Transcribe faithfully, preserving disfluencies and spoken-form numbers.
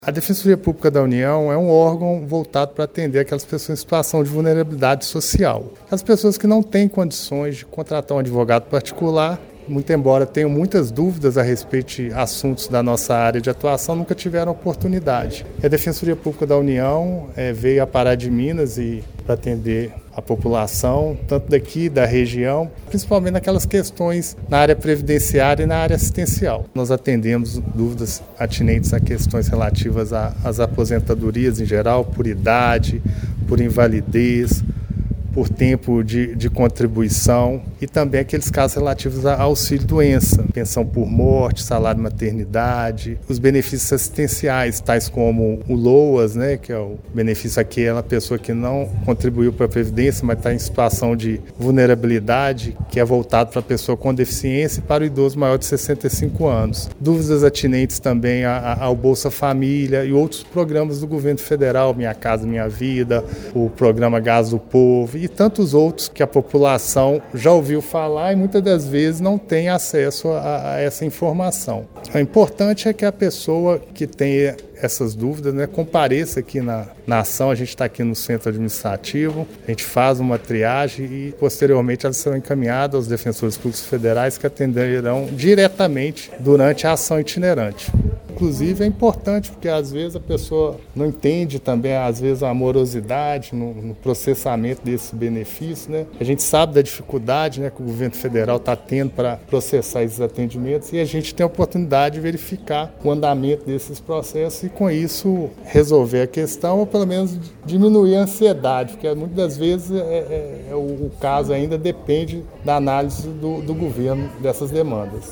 A Defensoria Pública da União é um órgão voltado para atender aquelas pessoas em situação de vulnerabilidade social. As pessoas que não têm condições de contratar um advogado particular, muito embora tenham muitas dúvidas a respeito de assuntos da nossa área de atuação, nunca tiveram oportunidade. A Defensoria Pública da União é, veio a Pará de Minas e para atender a população, tanto daqui da região, principalmente naquelas questões na área previdenciária e na área assistencial. Nós atendemos dúvidas atinentes a questões relativas às aposentadorias em geral, por idade, por invalidez, por tempo de, de contribuição e também aqueles casos relativos a auxílio-doença, pensão por morte, salário maternidade, os benefícios assistenciais, tais como o LOAS, né, que é o benefício àquela pessoa que não contribuiu para a Previdência, mas está em situação de vulnerabilidade, que é voltado para a pessoa com deficiência e para o idoso maior de sessenta e cinco anos. Dúvidas atinentes também a, a, ao Bolsa Família e outros programas do governo federal, Minha Casa Minha Vida, o programa Gás do Povo, e tantos outros que a população já ouviu falar e muitas das vezes não tem acesso a, a essa informação. O importante é que a pessoa que tem essas dúvidas, né, compareça aqui na, na ação. A gente está aqui no centro administrativo, a gente faz uma triagem e posteriormente elas serão encaminhadas aos defensores públicos federais que atenderão diretamente durante a ação itinerante. Inclusive é importante porque às vezes a pessoa não entende também, às vezes, a amorosidade no, no processamento desse benefício, né? A gente sabe da dificuldade, né, que o governo federal está tendo para processar esses atendimentos e a gente tem a oportunidade de verificar o andamento desses processos e com isso resolver a questão ou pelo menos diminuir a ansiedade, porque muitas das vezes é, é, é, o, o caso ainda depende da análise do, do governo dessas demandas.